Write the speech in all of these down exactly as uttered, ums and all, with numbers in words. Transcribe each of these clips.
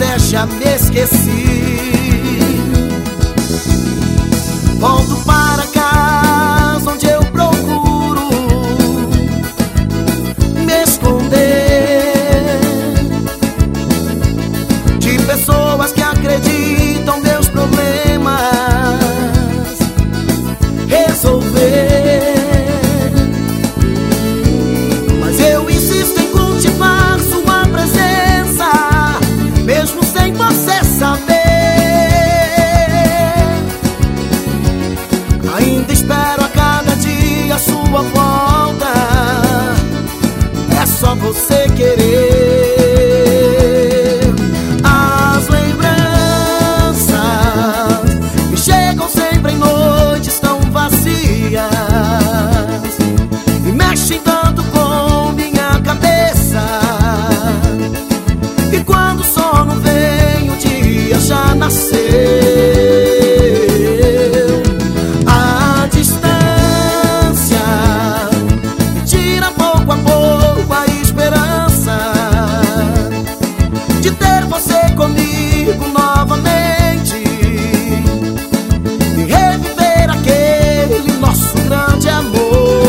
até já me esqueci. Volto para casa onde eu procuro me esconder de pessoas que acreditam meus problemas resolver. Mas eu insisto em cultivar sua presença, mesmo sem você saber. Ainda espero a cada dia a sua volta, é só você querer. As lembranças me chegam sempre em noites tão vazias e mexem tanto com minha cabeça. E quando o sono vem, o dia já nasceu. De ter você comigo novamente e reviver aquele nosso grande amor.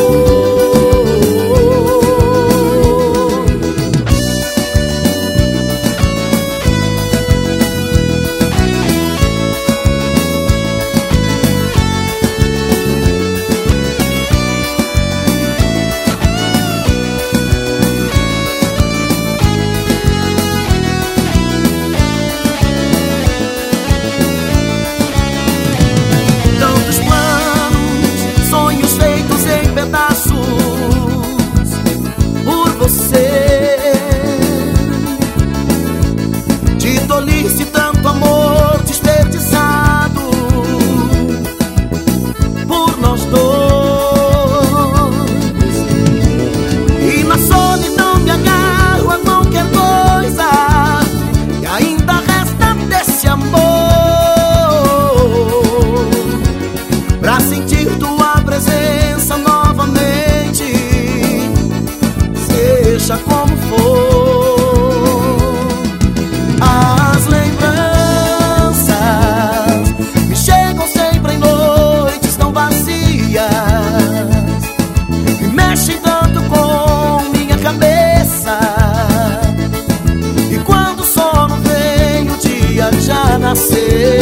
De tolice, tanto amor desperdiçado por nós dois. E na solidão me agarro a qualquer coisa e ainda resta desse amor pra sentir tua presença novamente, seja como for. As lembranças me chegam sempre em noites tão vazias e mexem tanto com minha cabeça. E quando o sono vem, o dia já nasceu.